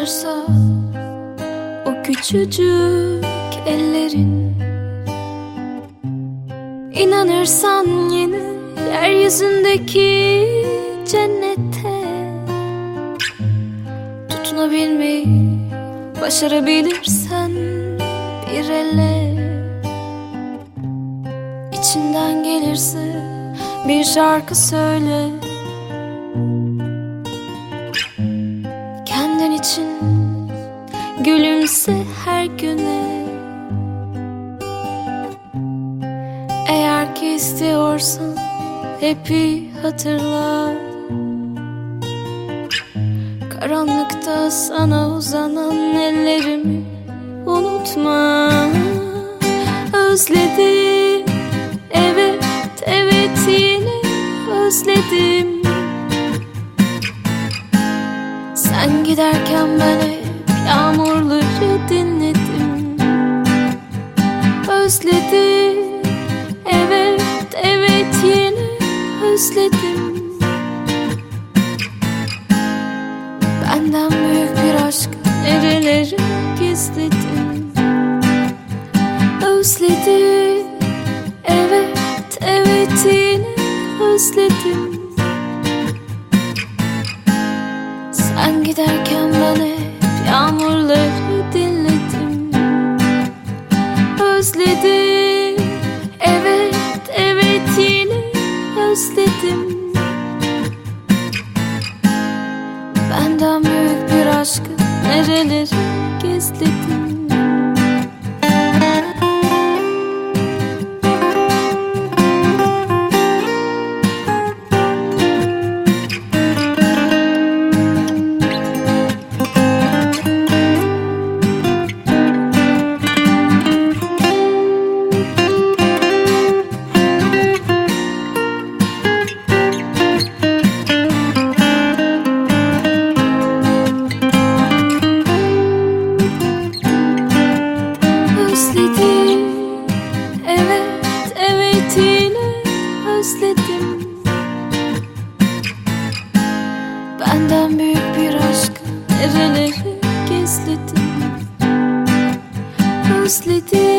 uzanırsa o küçücük ellerin, İnanırsan yine yeryüzündeki cennete, tutunabilmeyi başarabilirsen bir elle, İçinden gelirse bir şarkı söyle, kendin için gülümse her güne. Eğer ki istiyorsan hep iyi hatırla, karanlıkta sana uzanan ellerimi unutma. Özledim, evet evet yine özledim. Sen giderken ben hep yağmurları dinledim. Özledim, evet evet yine özledim. Benden büyük bir aşk nerelere gizledim. Özledim, evet evet yine özledim. Sen giderken ben hep yağmurları dinledim. Özledim, evet evet yine özledim. Benden büyük bir aşkı nerelere gizledim. Benden büyük bir aşkı nerelere gizledim. Özledim.